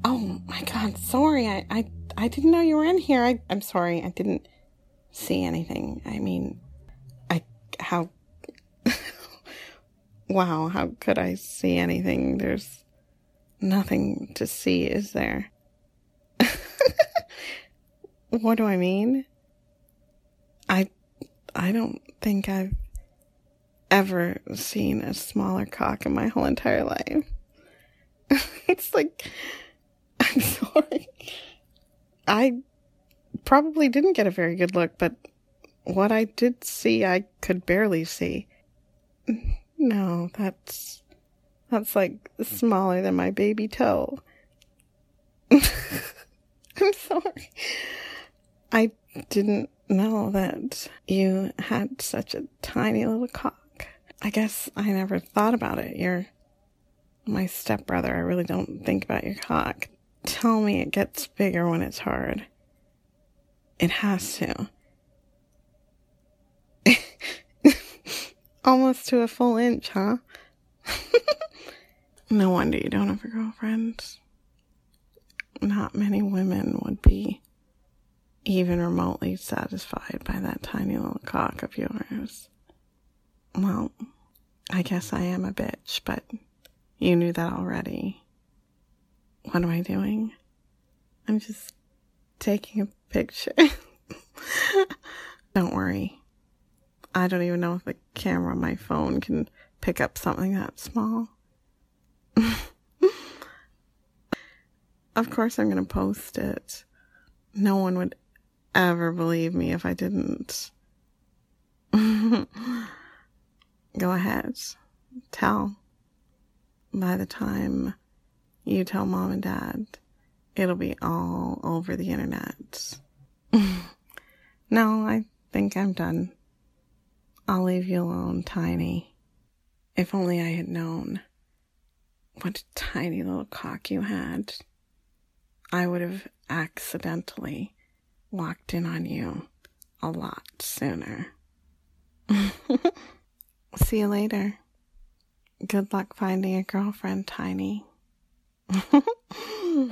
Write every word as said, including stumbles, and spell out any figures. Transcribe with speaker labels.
Speaker 1: Oh my God, sorry. I, I, I didn't know you were in here. I, I'm sorry. I didn't see anything. I mean, I, how, wow, how could I see anything? There's nothing to see, is there? What do I mean? I, I don't think I've ever seen a smaller cock in my whole entire life. It's like, I'm sorry. I probably didn't get a very good look, but what I did see, I could barely see. No, that's, that's like smaller than my baby toe. I'm sorry. I didn't know that you had such a tiny little cock. I guess I never thought about it. You're my stepbrother. I really don't think about your cock. Tell me it gets bigger when it's hard. It has to. Almost to a full inch, huh? No wonder you don't have a girlfriend. Not many women would be even remotely satisfied by that tiny little cock of yours. Well, I guess I am a bitch, but you knew that already. What am I doing? I'm just taking a picture. Don't worry. I don't even know if the camera on my phone can pick up something that small. Of course I'm going to post it. No one would ever believe me if I didn't. Go ahead. Tell. By the time you tell mom and dad, it'll be all over the internet. No, I think I'm done. I'll leave you alone, Tiny. If only I had known what a tiny little cock you had, I would have accidentally walked in on you a lot sooner. See you later. Good luck finding a girlfriend, Tiny.